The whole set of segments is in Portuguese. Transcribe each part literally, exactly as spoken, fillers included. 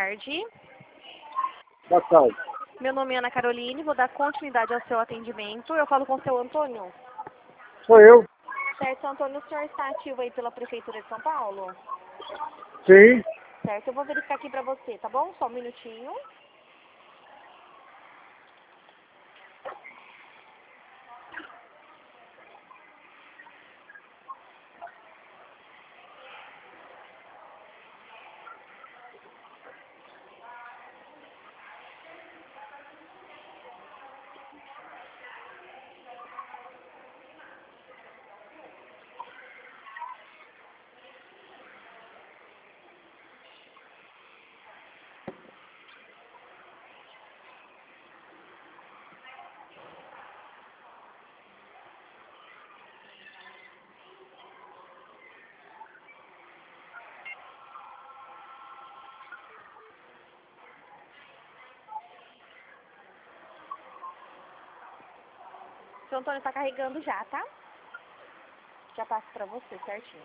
tarde. Boa tarde. Meu nome é Ana Caroline, vou dar continuidade ao seu atendimento. Eu falo com o seu Antônio. Sou eu. Certo, seu Antônio, o senhor está ativo aí pela Prefeitura de São Paulo? Sim. Certo, eu vou verificar aqui pra você, tá bom? Só um minutinho. Seu Antônio tá carregando já, tá? Já passo pra você certinho.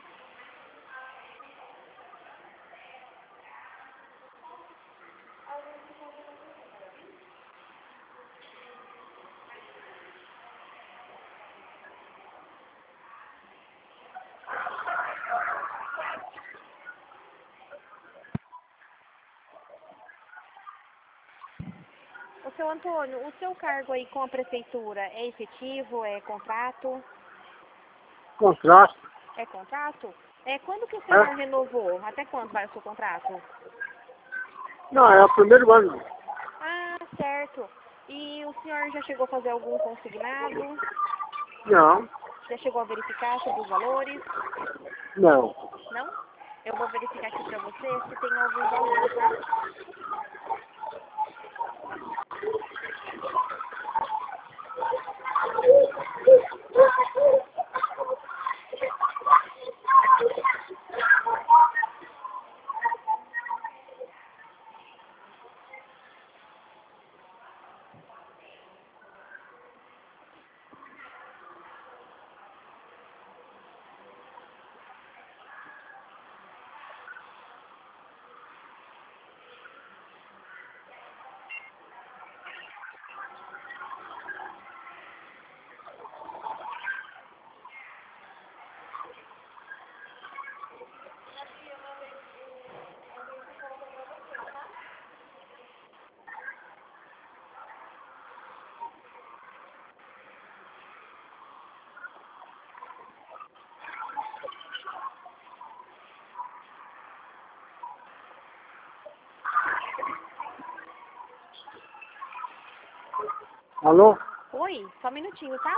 Ô, seu Antônio, o seu cargo aí com a Prefeitura é efetivo, é contrato? Contrato. É contrato? É, quando que o senhor É? renovou? Até quando vai o seu contrato? Não, é o primeiro ano. Ah, certo. E o senhor já chegou a fazer algum consignado? Não. Já chegou a verificar sobre os valores? Não. Não? Eu vou verificar aqui pra você se tem algum valor, tá? Alô? Oi, só um minutinho, tá?